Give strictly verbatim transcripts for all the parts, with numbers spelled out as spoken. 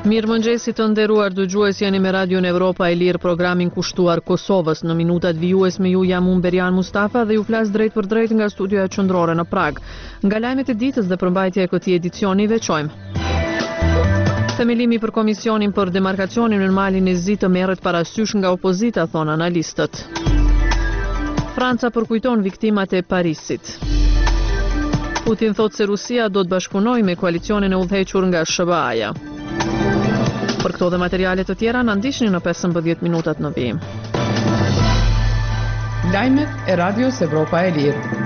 Mirëmëngjesi të nderuar dëgjues, jeni me Radion Evropa e Lirë, programin kushtuar Kosovës. Në minutat vijues me ju jam unë Berian Mustafa dhe ju flas drejt për drejt nga studioja qendrore në Prag. Nga lajmet e ditës dhe përmbajtja e këtij edicioni veçojmë. Themelimi për komisionin për demarkacionin në malin e Zi të merret parasysh nga opozita, thon analistët. Franca përkujton viktimat e Parisit. Putin thot se Rusia do të bashkëpunojë me koalicionin e udhëhequr nga S B A-ja. Për këto dhe materiale të tjera na ndiqni në pesëmbëdhjetë minutat në vijim. Lajmet e Radios Evropa e Lirë.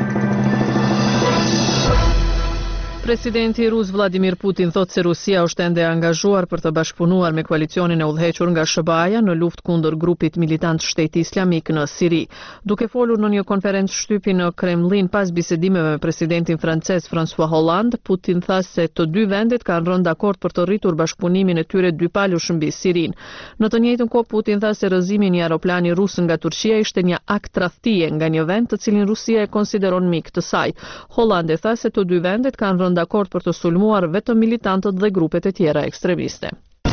Presidenti rus Vladimir Putin thot se Rusia është ende e angazhuar për të bashkëpunuar me koalicionin e udhëhequr nga S B A-ja në luftë kundër grupit militant Shteti Islamik në Siri. Duke folur në një konferencë shtypi në Kremlin pas bisedimeve me presidentin francez François Hollande, Putin tha se të dy vendet kanë rënë dakord për të rritur bashkëpunimin e tyre dypalësh mbi Sirin. Në të njëjtën kohë Putin tha se rrëzimi i një aeroplani rus nga Turqia ishte një akt tradhtie nga një vend të cilin Rusia e konsideron mik të saj. Hollande tha se të dy vendet kanë rënë dakord për të sulmuar vetëm militantët dhe grupet e tjera ekstremiste.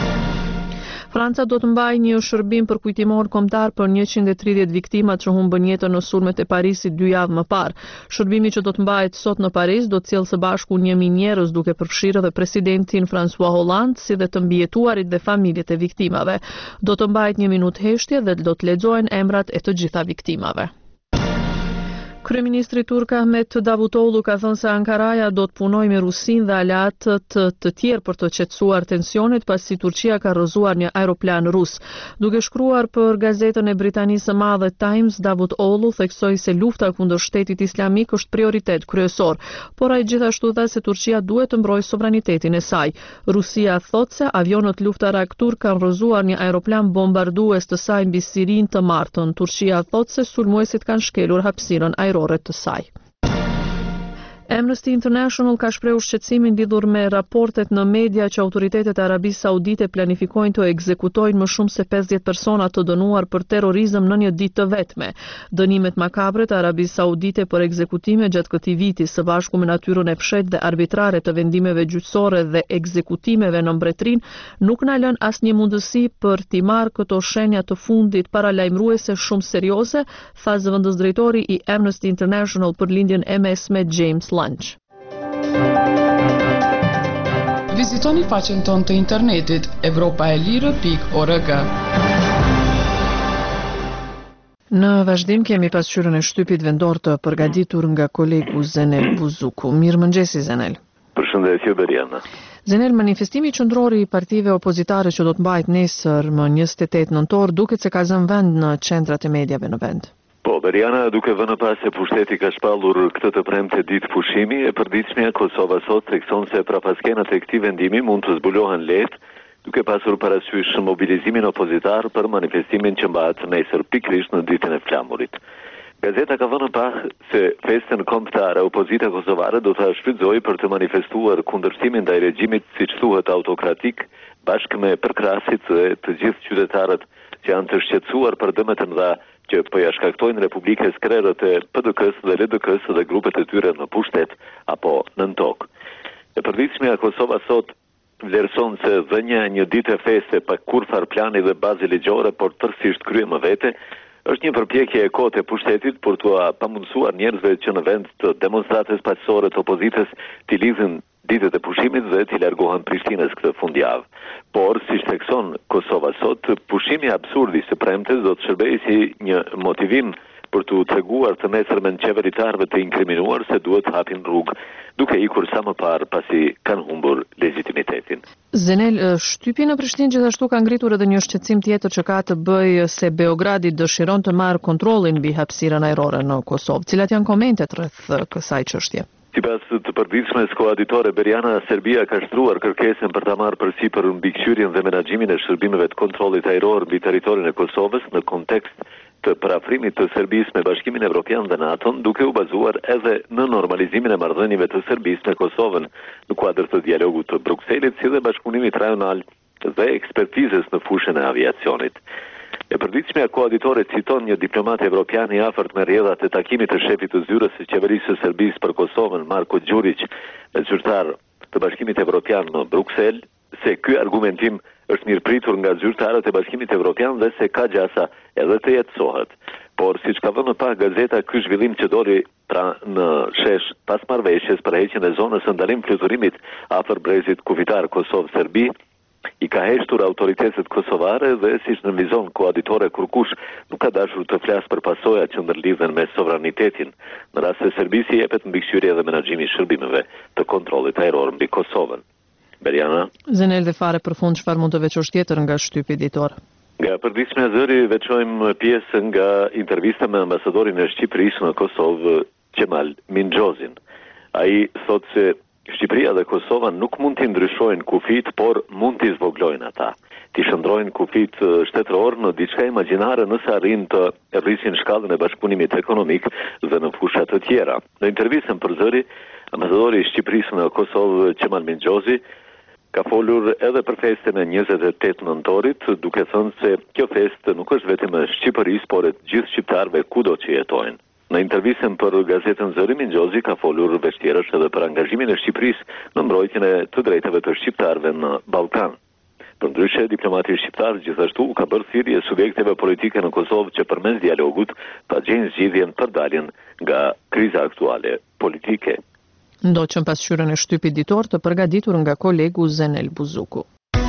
Franca do të mbajë një shërbim përkujtimor kombëtar për njëqind e tridhjetë viktimat që humbën jetën në sulmet e Parisit dy javë më parë. Shërbimi që do të mbahet sot në Paris do të sjellë së bashku një mijë njerëz, duke përfshirë edhe presidentin François Hollande, si dhe të mbijetuarit dhe familjet e viktimave. Do të mbahet një minutë heshtje dhe do të lexohen emrat e të gjitha viktimave. Kryeministri turk Ahmet Davutoglu ka thënë se Ankaraja do të punojë me Rusinë dhe aleatët të, të tjerë për të qetësuar tensionet pasi Turqia ka rrëzuar një aeroplan rus. Duke shkruar për gazetën e Britanisë së Madhe Times, Davutoglu theksoi se lufta kundër Shtetit Islamik është prioritet kryesor, por ai gjithashtu tha se Turqia duhet të mbrojë sovranitetin e saj. Rusia thotë se avionët luftarak turk kanë rrëzuar një aeroplan bombardues të saj mbi Sirinë të martën. Turqia thotë se sulmuesit kanë shkelur hapësirën ajrore të saj. Amnesty International ka shprehur shqetësimin lidhur me raportet në media që autoritetet e Arabisë Saudite planifikojnë të ekzekutojnë më shumë se pesëdhjetë persona të dënuar për terrorizëm në një ditë të vetme. Dënimet makabre të Arabisë Saudite për ekzekutime gjatë këtij viti, së bashku me natyrën e fshehtë dhe arbitrare të vendimeve gjyqësore dhe ekzekutimeve në mbretërinë, nuk na lën asnjë mundësi për t'i marrë këto shenja të fundit paralajmëruese shumë serioze, tha zëvendës drejtori i Amnesty International për lindjen e mesme James Lunch. Vizitoni faqen tonë të internetit evropaelire pikë org. Në vazhdim kemi pasqyrën e shtypit vendor të përgatitur nga kolegu Zenel Buzuku. Mirëmëngjesi Zenel. Përshëndetje Beriana. Zenel, manifestimi qendror i partive opozitare që do të mbahet nesër më njëzet e tetë nëntor duket se ka zënë vend në qendrat e mediave në vend. Po, Beriana, duke vënë pas se pushteti ka shpallur këtë të premte ditë pushimi, e përditshmja Kosova sot thekson se prapaskenat e këtij vendimi mund të zbulohen lehtë, duke pasur parasysh mobilizimin opozitar për manifestimin që mbahet nesër pikërisht në ditën e flamurit. Gazeta ka vënë pas se festën kombëtare opozita kosovare do ta shfrytëzojë për të manifestuar kundërshtimin ndaj regjimit, siç thuhet, autokratik, bashkë me përkrahasit dhe të gjithë qytetarët që janë të shqetësuar për dëmet e mëdha që po ja shkaktojnë Republikës krerët e P D K-s dhe L D K-s dhe grupet e tyre në pushtet apo nën tokë. E përditshmja Kosova sot vlerëson se dhënia një ditë e feste pa kurfar plani dhe bazë ligjore, por tërësisht krye më vete, është një përpjekje e kotë e pushtetit për t'u pamundësuar njerëzve që në vend të demonstratës paqësore të opozitës t'i lidhin ditët e pushimit dhe t'i largohen Prishtinës këtë fundjavë. Por, si thekson Kosova sot, pushimi absurdi së premtes do të shërbejë si një motivim për t'u treguar të nesërmen qeveritarëve të inkriminuar se duhet të hapin rrugë, duke ikur sa më parë pasi kanë humbur legitimitetin. Zenel, shtypi në Prishtinë gjithashtu ka ngritur edhe një shqetësim tjetër që ka të bëjë se Beogradi dëshiron të marrë kontrollin mbi hapësirën ajrore në Kosovë. Cilat janë komentet rreth kësaj çështje? Sipas të përditshmes koaditore Beriana, Serbia ka shtruar kërkesën për ta marrë përsipër mbikëqyrjen dhe menaxhimin e shërbimeve të kontrollit ajror mbi territorin e Kosovës në kontekst të parafrimit të Serbisë me Bashkimin Evropian dhe NATO-n, duke u bazuar edhe në normalizimin e marrëdhënieve të Serbisë me Kosovën në kuadër të dialogut të Brukselit, si dhe bashkëpunimit rajonal dhe ekspertizës në fushën e aviacionit. E përditshmja koaditore citon një diplomat evropian i afërt me rrjedhat e takimit të shefit të zyrës së qeverisë së Serbisë për Kosovën, Marko Đurić, me zyrtar të Bashkimit Evropian në Bruksel, se ky argumentim është mirëpritur nga zyrtarët e Bashkimit Evropian dhe se ka gjasa edhe të jetësohet. Por siç ka vënë pa gazeta, ky zhvillim që doli pra në shesh pas marrëveshjes për heqjen e zonës së ndalim fluturimit afër brezit kufitar Kosovë-Serbi i ka heshtur autoritetet kosovare dhe siç nënvizon koaditore Kurkush nuk ka dashur të flasë për pasojat që ndërlidhen me sovranitetin, në rast se Serbisë i jepet mbikëqyrje dhe menaxhimi i shërbimeve të kontrollit ajror mbi Kosovën. Beriana. Zenel dhe fare përfund, çfarë mund të veçosh tjetër nga shtypi editor? Nga përditshmja e zëri veçojmë pjesë nga intervista me ambasadorin e Shqipërisë në Kosovë, Qemal Minxhozin. Ai thotë se Shqipëria dhe Kosova nuk mund t'i ndryshojnë kufit, por mund t'i zvoglojnë ata. T'i shndrojnë kufit shtetëror në diçka imagjinare nëse arrin të rrisin shkallën e bashkëpunimit ekonomik dhe në fusha të tjera. Në intervistën për zëri, ambasadori i Shqipërisë në Kosovë, Qemal Minxhozi, ka folur edhe për festën e njëzet e tetë nëntorit, duke thënë se kjo festë nuk është vetëm e Shqipërisë, por e të gjithë shqiptarëve kudo që jetojnë. Në intervistën për gazetën Zëri, Minxhozi ka folur veçtjerësh edhe për angazhimin e Shqipërisë në mbrojtjen e të drejtave të shqiptarëve në Ballkan. Përndryshe, diplomati shqiptar gjithashtu ka bërë thirrje subjekteve politike në Kosovë që përmes dialogut ta gjejnë zgjidhjen për daljen nga kriza aktuale politike. Ndoqën pasqyrën e shtypit ditor të përgatitur nga kolegu Zenel Buzuku.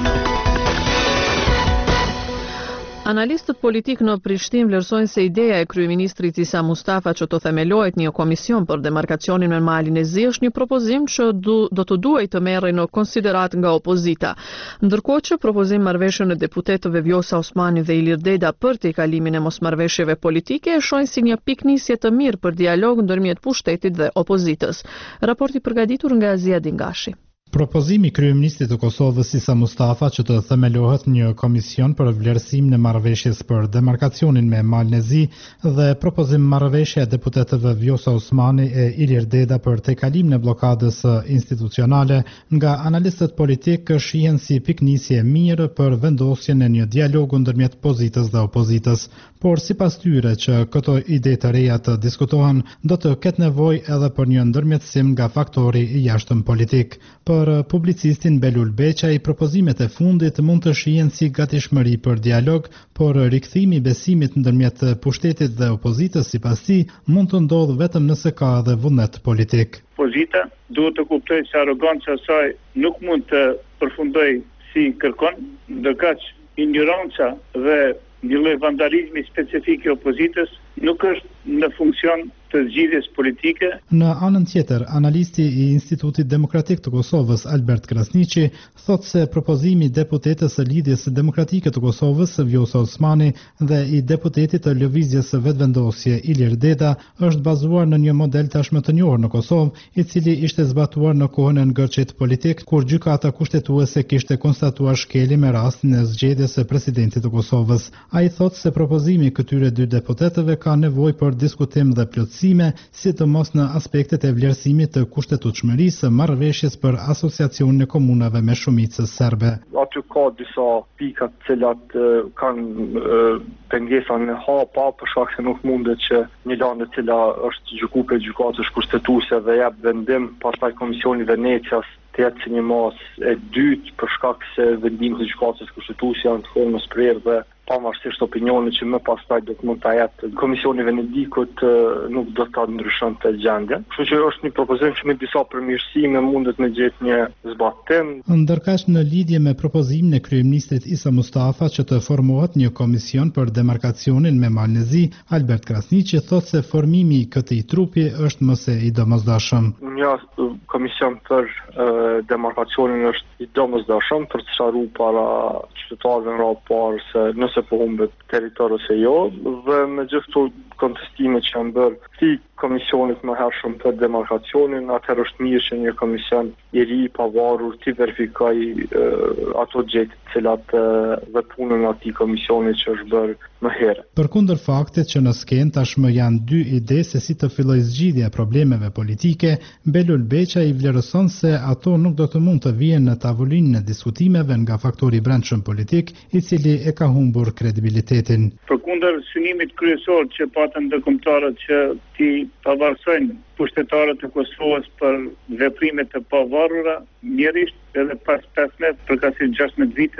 Analistët politik në Prishtinë vlerësojnë se ideja e kryeministrit Isa Mustafa që të themelohet një komision për demarkacionin me malin e Zi është një propozim që du, do të duhej të merrej në konsiderat nga opozita. Ndërkohë që propozim marrëveshjen e deputetëve Vjosa Osmani dhe Ilir Deda për tejkalimin e mosmarrëveshjeve politike e shohin si një piknisje të mirë për dialog ndërmjet pushtetit dhe opozitës. Raporti përgatitur nga Azia Dingashi. Propozimi i kryeministit të Kosovës Isa Mustafa që të themelohet një komision për vlerësim në marrëveshjes për demarkacionin me malin e Zi dhe propozim marrëveshje e deputetëve Vjosa Osmani e Ilir Deda për tejkalimin e blokadës institucionale nga analistët politik shihen si piknisje mirë për vendosjen e një dialogu ndërmjet pozitës dhe opozitës, por sipas tyre që këto ide të reja të diskutohen do të ketë nevojë edhe për një ndërmjetësim nga faktori i jashtëm politik. Për publicistin Belul Beqaj, propozimet e fundit mund të shihen si gatishmëri për dialog, por rikthimi i besimit ndërmjet pushtetit dhe opozitës sipas tij mund të ndodhë vetëm nëse ka edhe vullnet politik. Opozita duhet të kuptojë se arroganca e saj nuk mund të përfundojë si kërkon, ndërkaq ignoranca dhe një lloj vandalizmi specifik i opozitës nuk është në funksion të zgjidhjes politike. Në anën tjetër, analisti i Institutit Demokratik të Kosovës, Albert Krasniqi, thotë se propozimi i deputetës së Lidhjes Demokratike të Kosovës, Vjosa Osmani, dhe i deputetit të Lëvizjes së Vetëvendosje, Ilir Deda, është bazuar në një model tashmë të njohur në Kosovë, i cili ishte zbatuar në kohën e ngërçit politik, kur gjykata kushtetuese kishte konstatuar shkelje me rastin e zgjedhjes së presidentit të Kosovës. Ai thotë se propozimi i këtyre dy deputetëve ka nevojë për diskutim dhe plotësim, sidomos në aspektet e vlerësimit të kushtetutshmërisë së marrëveshjes për asociacionin e komunave me shumicë serbe. Aty ka disa pika të cilat uh, kanë uh, pengesa në hapa, për shkak se nuk mundet që një landë e cila është gjykuar për gjykatës kushtetuese dhe jep vendim, pastaj komisioni i Venecias të jetë si një masë e dytë për shkak se vendimi i gjykatës kushtetuese janë të formës prerë dhe pavarësisht opinionit që më pastaj do të mund ta jetë komisioni i Venedikut nuk do ta ndryshonte gjendjen. Kështu që është një propozim që me disa përmirësime mundet me gjetë një zbatim. Ndërkaq në lidhje me propozimin e kryeministrit Isa Mustafa që të formohet një komision për demarkacionin me malin e Zi, Albert Krasniqi thotë se formimi i këtij trupi është më së i domosdoshëm. Një komision për uh, demarkacionin është i domosdoshëm për të sqaruar para qytetarëve në radhë parë se nëse po humbet territori ose jo, dhe me gjithë këto kontestime që janë bërë këtij komisionit më hershëm për demarkacionin, atëherë është mirë që një komision i ri i pavarur të verifikojë uh, ato gjëra të cilat uh, dhe punën e atij komisioni që është bërë më herë. Përkundër faktit që në skenë tashmë janë dy ide se si të fillojë zgjidhja e problemeve politike, Belul Beqa i vlerëson se ato nuk do të mund të vijen në tavolinën e diskutimeve nga faktori i brendshëm politik, i cili e ka humbur kredibilitetin. Përkundër synimit kryesor që patën ndërkombëtarët që ti pavarësojnë pushtetarët e Kosovës për veprimet e pavarura, njërisht edhe pas pesëmbëdhjetë përkatësi gjashtëmbëdhjetë viteve,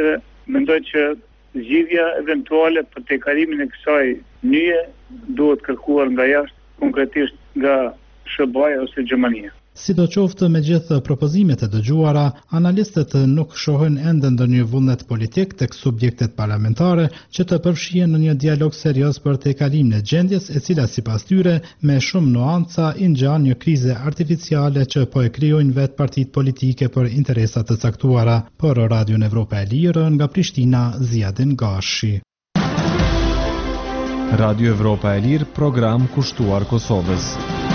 mendoj që zgjidhja eventuale për tejkarimin e kësaj nyje duhet kërkuar nga jashtë, konkretisht nga S B A ose Gjermania. Sidoqoftë me gjithë propozimet e dëgjuara, analistët nuk shohin ende ndonjë vullnet politik tek subjektet parlamentare që të përfshihen në një dialog serioz për tejkalimin e gjendjes, e cila sipas tyre me shumë nuanca i ngjan një krize artificiale që po e krijojnë vetë partitë politike për interesa të caktuara. Për Radion Evropa e Lirë nga Prishtina, Ziadin Gashi. Radio Evropa e Lirë, program kushtuar Kosovës.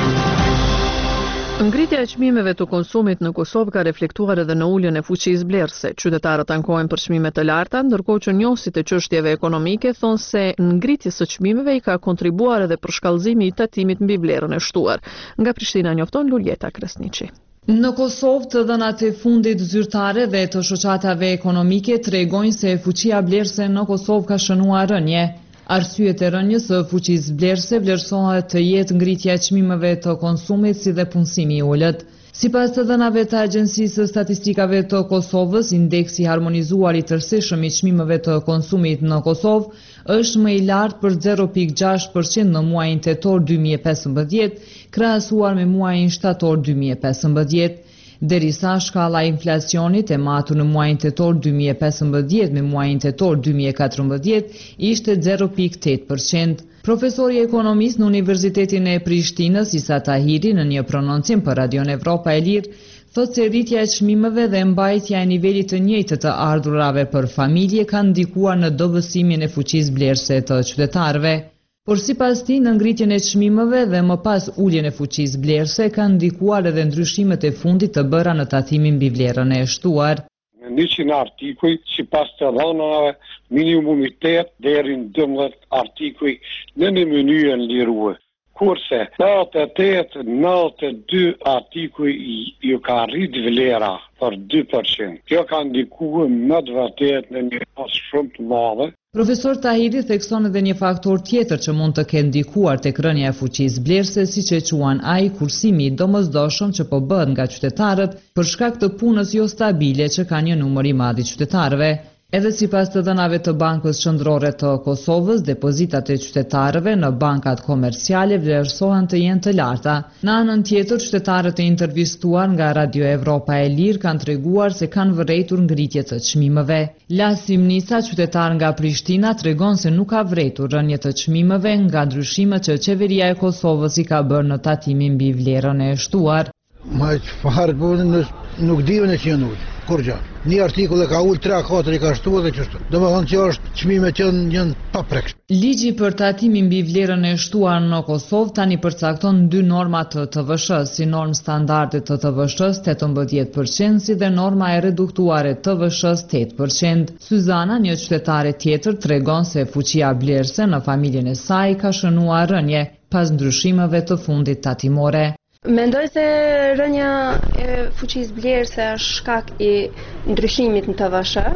Ngritja e çmimeve të konsumit në Kosovë ka reflektuar edhe në uljen e fuqisë blerëse. Qytetarët ankohen për çmime të larta, ndërkohë që njohësit e çështjeve ekonomike thonë se ngritjes së çmimeve i ka kontribuar edhe përshkallëzimi i tatimit mbi vlerën e shtuar. Nga Prishtina njofton Luljeta Krasniqi. Në Kosovë, të dhënat e fundit zyrtare dhe të shoqatave ekonomike tregojnë se fuqia blerëse në Kosovë ka shënuar rënje. Arsyet e rënjës së fuqisë blerëse vlerësohet të jetë ngritja e çmimeve të konsumit si dhe punësimi i ulët. Sipas të dhënave të Agjencisë së Statistikave të Kosovës, indeksi harmonizuar i tërësishëm i çmimeve të konsumit në Kosovë është më i lartë për zero pikë gjashtë përqind në muajin tetor dy mijë e pesëmbëdhjetë, krahasuar me muajin shtator dy mijë e pesëmbëdhjetë. Derisa shkalla e inflacionit e matur në muajin tetor dy mijë e pesëmbëdhjetë me muajin tetor dy mijë e katërmbëdhjetë ishte zero pikë tetë përqind. Profesori ekonomist në Universitetin e Prishtinës, Isa Tahiri, në një prononcim për Radion Evropa e Lirë, thotë se rritja e çmimeve dhe mbajtja e nivelit të njëjtë të ardhurave për familje kanë ndikuar në dobësimin e fuqisë blerëse të qytetarëve. Por sipas tij, në ngritjen e çmimeve dhe më pas uljen e fuqisë blerëse kanë ndikuar edhe ndryshimet e fundit të bëra në tatimin mbi vlerën e shtuar. Në njëqind artikuj, sipas të dhënave, minimumi tetë deri në dymbëdhjetë artikuj në një mënyrë liruar. Kurse nëntëdhjetë e tetë nëntëdhjetë e dy artikuj ju ka rrit vlera për dy përqind. Kjo ka ndikuar më të vërtetë në një pas shumë të madhe. Profesor Tahiri thekson edhe një faktor tjetër që mund të ketë ndikuar tek rënja e fuqisë blerëse, siç e quan ai, kursimi i domosdoshëm që po bëhet nga qytetarët për shkak të punës jo stabile që ka një numër i madh i qytetarëve. Edhe sipas të dhënave të Bankës Qendrore të Kosovës, depozitat e qytetarëve në bankat komerciale vlerësohen të jenë të larta. Në anën tjetër, qytetarët e intervistuar nga Radio Evropa e Lirë kanë treguar se kanë vërejtur ngritje të çmimeve. Lasim Nisa, qytetar nga Prishtina, tregon se nuk ka vërejtur rënje të çmimeve nga ndryshimet që qeveria e Kosovës i ka bërë në tatimin mbi vlerën e shtuar. Ma çfarë bën nuk diven e që janë ullë, kur gjatë. Një artikull e ka ullë tre katër i ka shtuar dhe qështu. Do më thonë që është çmimet që janë pa prekshme. Ligji për tatimin mbi vlerën e shtuar në Kosovë tani përcakton dy norma të T V S-s, si normë standarde të T V S-s tetëmbëdhjetë përqind, si dhe norma e reduktuare të T V S-s tetë përqind. Syzana, një qytetare tjetër, tregon se fuqia blerëse në familjen e saj ka shënuar rënje pas ndryshimeve të fundit tatimore. Mendoj se rënja e fuqisë blerëse është shkak i ndryshimit në T V S.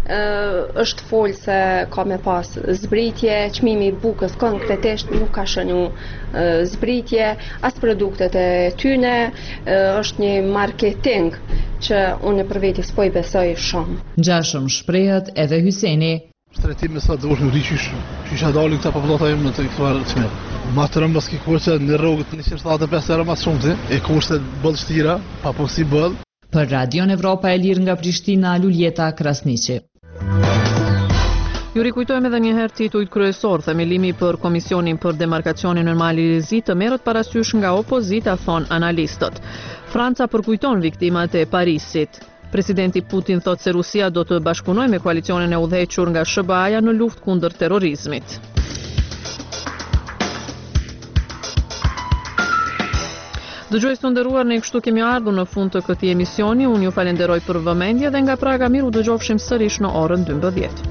Është folë se ka me pas zbritje, çmimi i bukës konkretisht nuk ka shënu zbritje, as produktet e tyne, është një marketing që unë për veti s'po i besoj shumë. Ngjashëm shprehet edhe Hyseni. Shtretim me sa të vëshë nuk di qysh, qysh a dalin këta popullata jem në të këtuar të çmim. Ma të rëmbës ki kurse në rrugët një shtatëdhjetë e pesë era mas shumë të, e kurse bëllë shtira, pa po si bëllë. Për Radion Evropa e Lirë nga Prishtina, Luljeta Krasniqi. Ju rikujtojmë edhe një herë titujt kryesor. Themelimi për Komisionin për Demarkacionin në Mali të merret parasysh nga opozita, thon analistët. Franca përkujton viktimat e Parisit. Presidenti Putin thot se Rusia do të bashkëpunojë me koalicionin e udhëhequr nga S B A-ja në luftë kundër terrorizmit. Dëgjues të nderuar, ne kështu kemi ardhur në fund të këtij emisioni. Unë ju falenderoj për vëmendje dhe nga Praga miru dëgjofshim sërish në orën dymbëdhjetë.